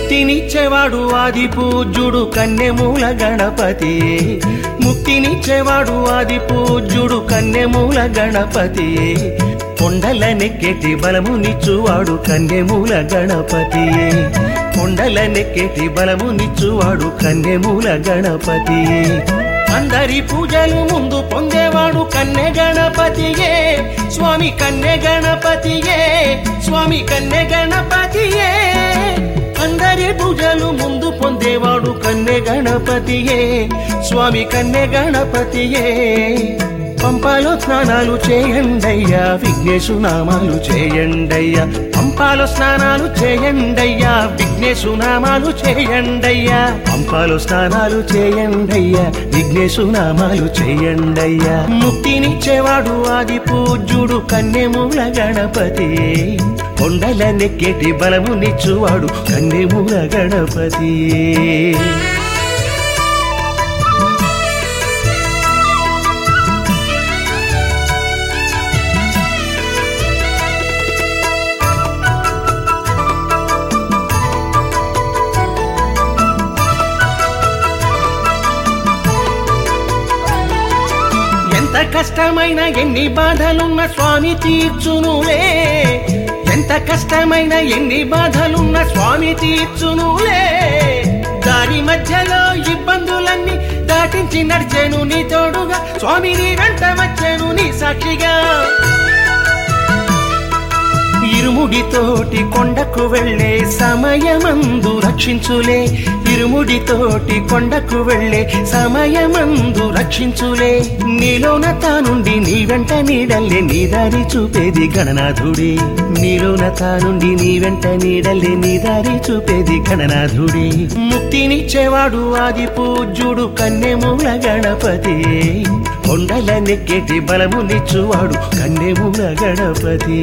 ముక్తినిచ్చేవాడు ఆది పూజ్యుడు కన్నెమూల గణపతి, ముక్తినిచ్చేవాడు ఆది పూజ్యుడు కన్నెమూల గణపతి, కొండలనెక్కేటి బలమునిచ్చువాడు కన్నెమూల గణపతి, కొండలనెక్కేటి బలమునిచ్చువాడు కన్నెమూల గణపతి, అందరి పూజలు ముందు పొందేవాడు కన్నె గణపతియే, స్వామి కన్నె గణపతియే, స్వామి కన్నె గణపతియే, అందరి పూజలు ముందు పొందేవాడు కన్నె గణపతియే, స్వామి కన్నె గణపతియే. పంపాలో స్నానాలు చేయండయ్యా, విఘ్నేశు నామాలు చేయండయ్యా, పంపాలో స్నానాలు చేయండయ్యా, విఘ్నేశు నామాలు చేయండయ్యా, పంపాలో స్నానాలు చేయండయ్యా, విఘ్నేశు నామాలు చేయండయ్యా. ముక్తినిచ్చేవాడు ఆది పూజ్యుడు కన్నెమూల గణపతి, కొండలనెక్కేటి బలమునిచ్చువాడు కన్నెమూల గణపతి. ఎంత కష్టమైన ఎన్ని బాధలున్న స్వామి తీర్చునులే, ఎంత కష్టమైన ఎన్ని బాధలున్న స్వామి తీర్చునులే, దారి మధ్యలో ఇబ్బందులన్నీ దాటించి నడిచేను నీ తోడుగా, స్వామి నీ వెంట వచ్చేను నీ సాక్షిగా. ఇరుముడితోటి కొండకు వెళ్ళే సమయమందు రక్షించులే, ఇరుముడితోటి కొండకు వెళ్ళే సమయమందు రక్షించులే, నీలోన తానుండి నీ వెంట నీడల్లే నీ దారి చూపేది గణనాథుడే, నీలోన తానుండి నీ వెంట నీడల్లే నీ దారి చూపేది గణనాథుడే. ముక్తినిచ్చేవాడు ఆది పూజ్యుడు కన్నెమూల గణపతి, కొండలనెక్కేటి బలమునిచ్చువాడు కన్నెమూల గణపతి.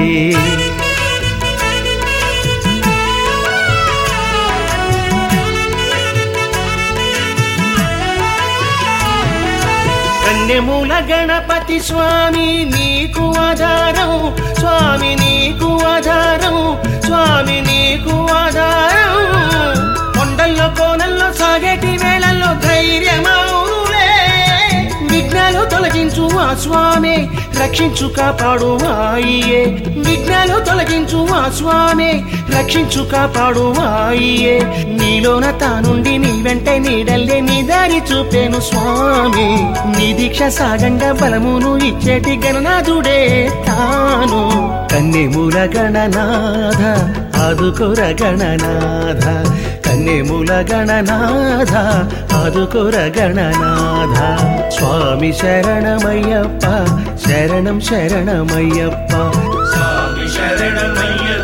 కన్నెమూల గణపతి స్వామి నీకు ఆధారం, స్వామి నీకు ఆధారం, స్వామి నీకు ఆధారం, కొండల్లో కోనల్లో సాగేటి వేళల్లో ధైర్యమౌనులే, విఘ్నాలు తొలగించు ఆ స్వామి రక్షించు కాపాడు మాయే, విఘ్నాలు తొలగించు ఆ స్వామి రక్షించు కాపాడు మాయే, నీలోన తానుండి నీ వెంట నీడల్లే నీ దారి చూపేను స్వామి, నీ దీక్ష సాగండ బలమును ఇచ్చేటి గణనాథుడే తాను. కన్నెమూల గణనాథ ఆదుకోర గణనాథ, కన్నెమూల గణనాథ ఆదుకోర గణనాథ, స్వామి శరణమయ్యప్ప శరణం శరణమయ్యప్ప, స్వామి శరణమయ్యప్ప